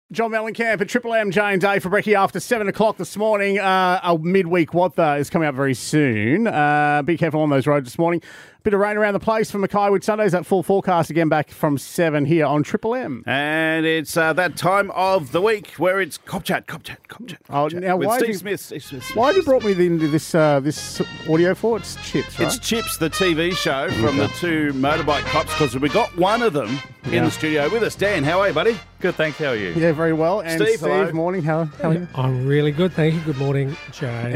John Mellencamp at Triple M, Jay and Dave for brekkie after 7 o'clock this morning. A midweek Watha is coming up very soon. Be careful on those roads this morning. Bit of rain around the place for Mackay with Sundays. That full forecast again back from 7 here on Triple M. And it's that time of the week where it's Cop Chat. Oh, now with why Steve have Smith. Why have you brought me into this audio for? It's Chips, right? It's Chips, the TV show from the two motorbike cops, because we got one of them in the studio with us. Dan, how are you, buddy? Good, thanks. How are you? Yeah, very well. And Steve, hello. morning. How are you? I'm really good, thank you. Good morning, Jay.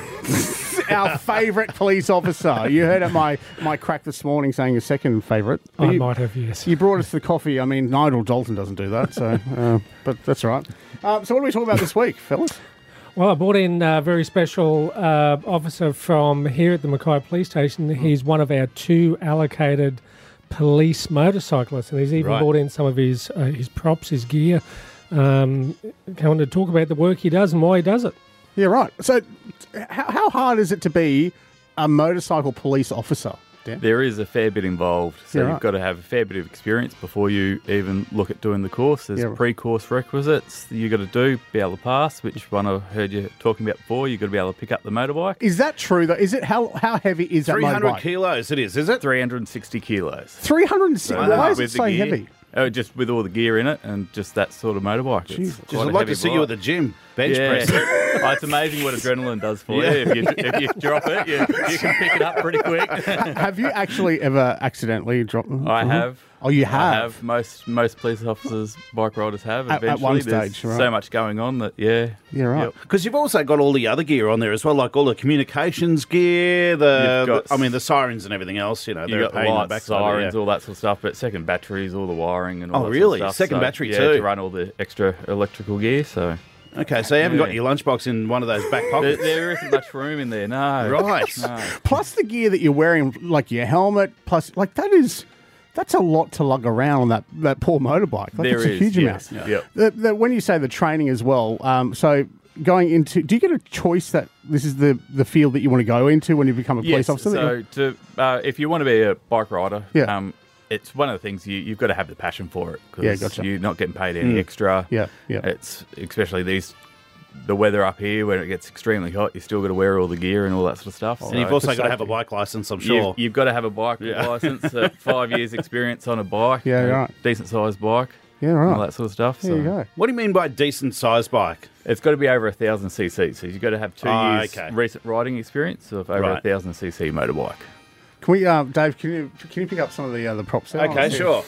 Our favourite police officer. You heard at my crack this morning saying your second favourite. I might have, yes. You brought us the coffee. I mean, Nigel Dalton doesn't do that, so but that's all right. So what are we talking about this week, fellas? Well, I brought in a very special officer from here at the Mackay Police Station. He's one of our 2 allocated police motorcyclists, and he's even brought in some of his props, his gear, coming to talk about the work he does and why he does it. Yeah, right. So how hard is it to be a motorcycle police officer, Dan? There is a fair bit involved, so you've got to have a fair bit of experience before you even look at doing the course. There's pre-course requisites that you've got to do, be able to pass, which one I heard you talking about before. You've got to be able to pick up the motorbike. Is that true, though? Is it how heavy is that motorbike? 300 kilos it is it? 360 kilos. 360? Why is it so heavy? Oh, just with all the gear in it and just that sort of motorbike. Just I'd like to see you at the gym, bench press. It's amazing what adrenaline does for you. If you drop it, you can pick it up pretty quick. Have you actually ever accidentally dropped them? I have. Oh, you have? I have. Most police officers, bike riders have. At one stage, there's so much going on that, Yeah, right. Because you've also got all the other gear on there as well, like all the communications gear, the sirens and everything else. You know, you've got the lights, sirens, all that sort of stuff. But second batteries, all the wiring and all that really? sort of stuff. Second battery too? to run all the extra electrical gear. So. Okay, so you haven't got your lunchbox in one of those back pockets? There isn't much room in there, no. Right. No. Plus the gear that you're wearing, like your helmet, plus like that's a lot to lug around on that poor motorbike. Like, it's a huge amount. Yep. When you say the training as well, so going into, do you get a choice that this is the field that you want to go into when you become a police officer? So if you want to be a bike rider, Yeah. it's one of the things you've got to have the passion for it, because gotcha. you're not getting paid any extra. Yeah. It's especially the weather up here when it gets extremely hot. You still got to wear all the gear and all that sort of stuff. And you've also got to have a bike license, I'm sure. You've got to have a bike license, 5 years experience on a bike. Yeah, right. Decent sized bike. Yeah, right. And all that sort of stuff. There you go. What do you mean by decent sized bike? It's got to be over 1,000 cc. So you've got to have 2 years recent riding experience of over 1,000 cc motorbike. Can we, Dave? Can you pick up some of the props there? Okay, sure.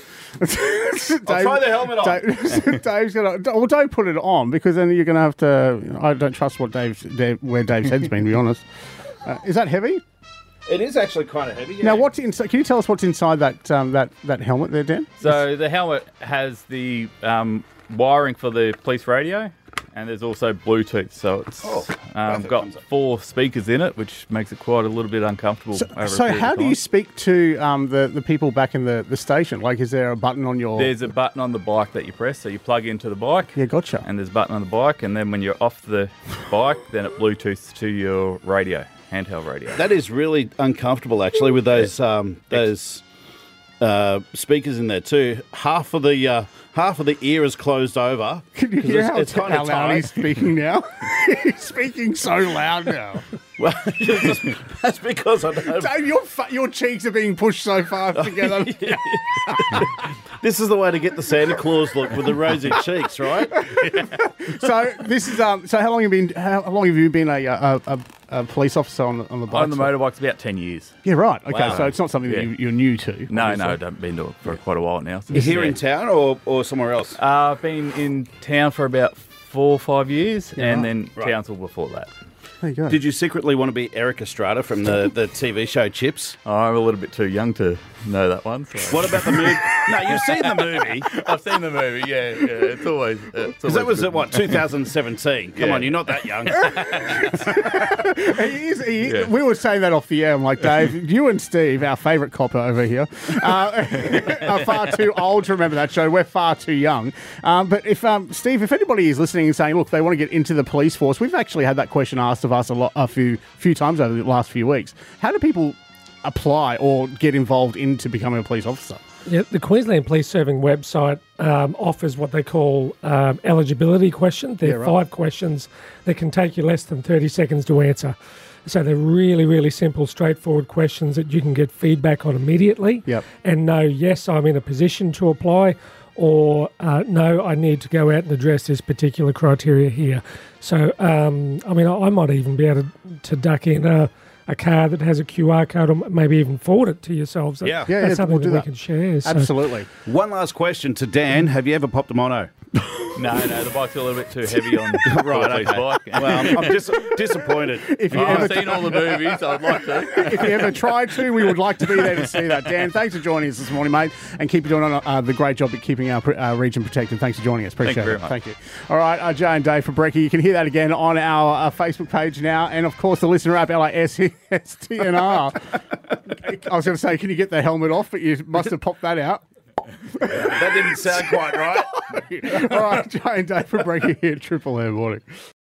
I'll try the helmet on. Dave's gonna. Well, don't put it on, because then you're gonna have to. I don't trust where Dave's head's been. To be honest, is that heavy? It is actually kind of heavy. Yeah. Now, what's inside? Can you tell us what's inside that helmet there, Dan? So the helmet has the wiring for the police radio. And there's also Bluetooth, so it's got 4 speakers in it, which makes it quite a little bit uncomfortable. So how do you speak to the people back in the station? Like, is there a button on your... There's a button on the bike that you press, so you plug into the bike. Yeah, gotcha. And there's a button on the bike, and then when you're off the bike, then it Bluetooths to your radio, handheld radio. That is really uncomfortable, actually, with those speakers in there too. Half of the ear is closed over. Can you hear how kind of loud he's speaking now? He's speaking so loud now. Well, that's because I don't. Dave, your cheeks are being pushed so far together. This is the way to get the Santa Claus look with the rosy cheeks, right? So this is so how long have you been a police officer on the bike? On the motorbike's about 10 years. Yeah, right. Okay, Wow. So it's not something that you're new to. No, obviously. I haven't been to it for quite a while now. So You're here in town or somewhere else? I've been in town for about 4 or 5 years, and then Right. Townsville before that. There you go. Did you secretly want to be Eric Estrada from the TV show Chips? I'm a little bit too young to know that one. So. What about the movie? No, you've seen the movie. I've seen the movie, yeah. It's always... Because that was at, 2017? Come on, you're not that young. We were saying that off the air. I'm like, Dave, you and Steve, our favourite copper over here, are far too old to remember that show. We're far too young. But if Steve, if anybody is listening and saying, look, they want to get into the police force, we've actually had that question asked of us a few times over the last few weeks. How do people apply or get involved into becoming a police officer? Yeah, the Queensland Police Serving website offers what they call eligibility questions. They're 5 questions that can take you less than 30 seconds to answer. So they're really, really simple, straightforward questions that you can get feedback on immediately and know, yes, I'm in a position to apply, or no, I need to go out and address this particular criteria here. So, I mean, I might even be able to duck in a car that has a QR code, or maybe even forward it to yourselves. That's something that we can share. So. Absolutely. One last question to Dan. Have you ever popped a mono? No, the bike's a little bit too heavy on the police bike. Well, I'm disappointed. I've seen all the movies. I'd like to. If you ever tried to, we would like to be there to see that. Dan, thanks for joining us this morning, mate, and keep doing the great job at keeping our region protected. Thanks for joining us. Appreciate it. Thank you. All right, Jay and Dave for Brekkie. You can hear that again on our Facebook page now, and of course the listener app, LASTNR. I was going to say, can you get the helmet off? But you must have popped that out. That didn't sound quite right. All right, Jay and Dave for Brekkie here at Triple M Morning.